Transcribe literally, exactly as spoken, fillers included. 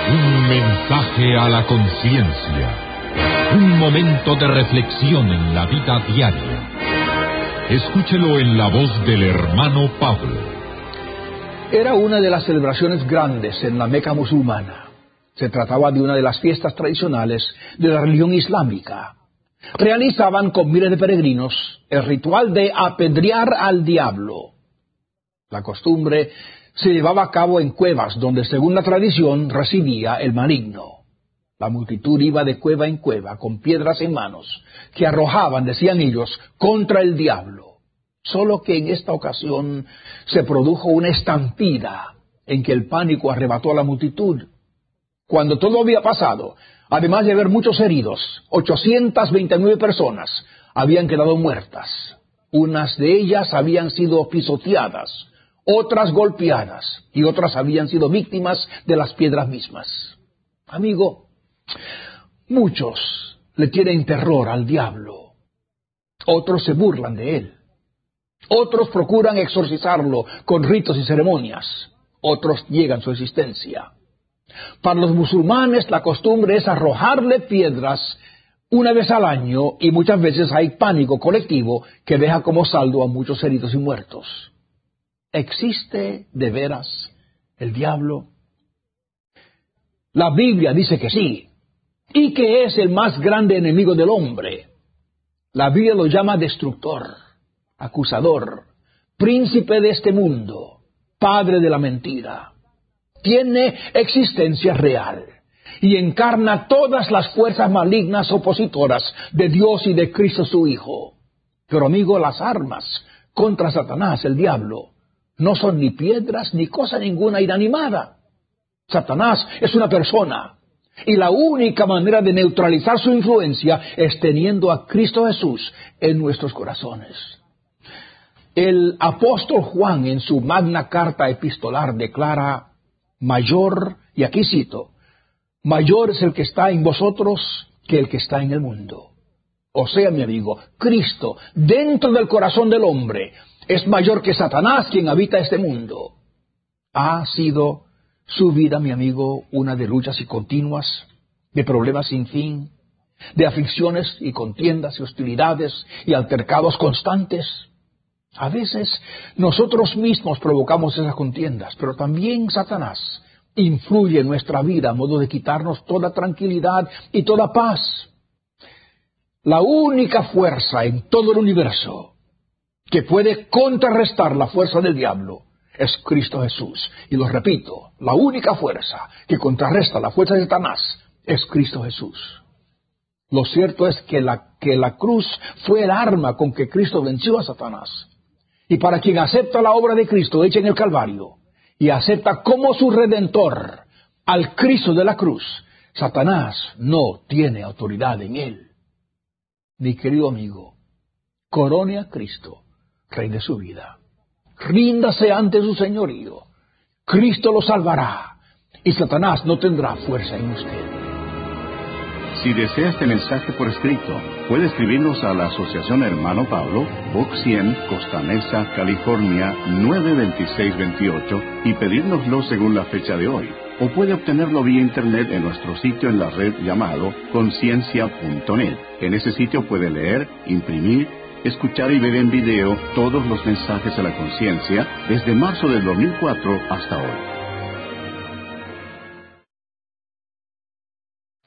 Un mensaje a la conciencia. Un momento de reflexión en la vida diaria. Escúchelo en la voz del hermano Pablo. Era una de las celebraciones grandes en la Meca musulmana. Se trataba de una de las fiestas tradicionales de la religión islámica. Realizaban con miles de peregrinos el ritual de apedrear al diablo. La costumbre se llevaba a cabo en cuevas donde, según la tradición, residía el maligno. La multitud iba de cueva en cueva con piedras en manos que arrojaban, decían ellos, contra el diablo. Solo que en esta ocasión se produjo una estampida en que el pánico arrebató a la multitud. Cuando todo había pasado, además de haber muchos heridos, ochocientas veintinueve personas habían quedado muertas. Unas de ellas habían sido pisoteadas, otras golpeadas y otras habían sido víctimas de las piedras mismas. Amigo, muchos le tienen terror al diablo. Otros se burlan de él. Otros procuran exorcizarlo con ritos y ceremonias. Otros niegan su existencia. Para los musulmanes la costumbre es arrojarle piedras una vez al año y muchas veces hay pánico colectivo que deja como saldo a muchos heridos y muertos. ¿Existe de veras el diablo? La Biblia dice que sí, y que es el más grande enemigo del hombre. La Biblia lo llama destructor, acusador, príncipe de este mundo, padre de la mentira. Tiene existencia real y encarna todas las fuerzas malignas opositoras de Dios y de Cristo su Hijo. Pero amigo, las armas contra Satanás, el diablo, no son ni piedras ni cosa ninguna inanimada. Satanás es una persona y la única manera de neutralizar su influencia es teniendo a Cristo Jesús en nuestros corazones. El apóstol Juan en su magna carta epistolar declara: mayor, y aquí cito, mayor es el que está en vosotros que el que está en el mundo. O sea, mi amigo, Cristo dentro del corazón del hombre es mayor que Satanás, quien habita este mundo. Ha sido su vida, mi amigo, una de luchas y continuas, de problemas sin fin, de aflicciones y contiendas y hostilidades y altercados constantes. A veces nosotros mismos provocamos esas contiendas, pero también Satanás influye en nuestra vida a modo de quitarnos toda tranquilidad y toda paz. La única fuerza en todo el universo que puede contrarrestar la fuerza del diablo es Cristo Jesús. Y lo repito, la única fuerza que contrarresta la fuerza de Satanás es Cristo Jesús. Lo cierto es que la, que la cruz fue el arma con que Cristo venció a Satanás. Y para quien acepta la obra de Cristo hecha en el Calvario y acepta como su Redentor al Cristo de la cruz, Satanás no tiene autoridad en él. Mi querido amigo, corone a Cristo, Rey de su vida. Ríndase ante su señorío. Cristo lo salvará y Satanás no tendrá fuerza en usted. Si desea este mensaje por escrito, puede escribirnos a la Asociación Hermano Pablo, Box cien, Costa Mesa, California, nueve dos seis dos ocho y pedírnoslo según la fecha de hoy. O puede obtenerlo vía internet en nuestro sitio en la red llamado conciencia punto net. En ese sitio puede leer, imprimir, escuchar y ver en video todos los mensajes a la conciencia desde marzo del dos mil cuatro hasta hoy.